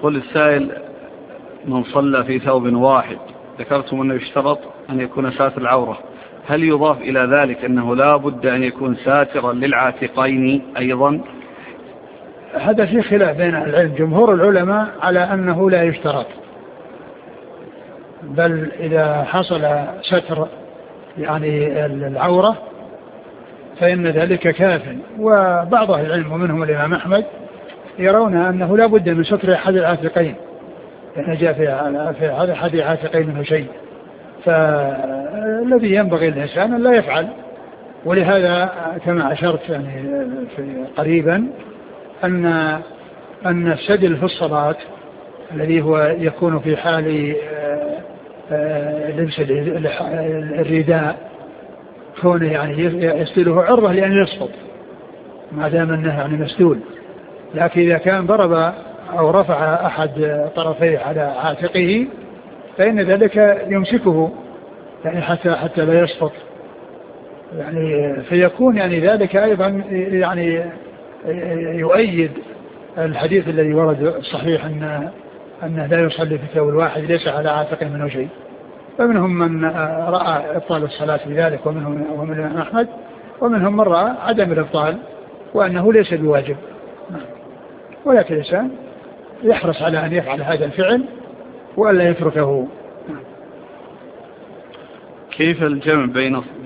يقول السائل: من صلى في ثوب واحد ذكرتم أنه يشترط أن يكون ساتر العورة، هل يضاف إلى ذلك أنه لا بد أن يكون ساترا للعاتقين أيضا؟ هذا في خلاف بين العلم. جمهور العلماء على أنه لا يشترط، بل إذا حصل ستر يعني العورة فإن ذلك كاف. وبعض أهل العلم ومنهم الإمام أحمد يرون أنه لا بد من ستر أحد العاتقين، لأن جاء في أحد العاتقين منه شيء، فالذي ينبغي الإنسان أن لا يفعل. ولهذا كما أشرت يعني قريبا أن السدل في الصلاة الذي هو يكون في حال لبس الرداء كونه يعني يسدله عرضة لأن يسقط ما دام أنه يعني مسدول. لكن إذا كان ضرب أو رفع أحد طرفيه على عاتقه فإن ذلك يمسكه يعني حتى لا يسقط يعني، فيكون يعني ذلك أيضا يعني يؤيد الحديث الذي ورد الصحيح أنه لا يصلي في ثوب الواحد ليس على عاتقه منه شيء. فمنهم من رأى إبطال الصلاة بذلك ومن الإمام أحمد، ومنهم من رأى عدم الإبطال وأنه ليس بواجب. ولكن الإنسان يحرص على أن يفعل هذا الفعل وألا يتركه. كيف الجمع بين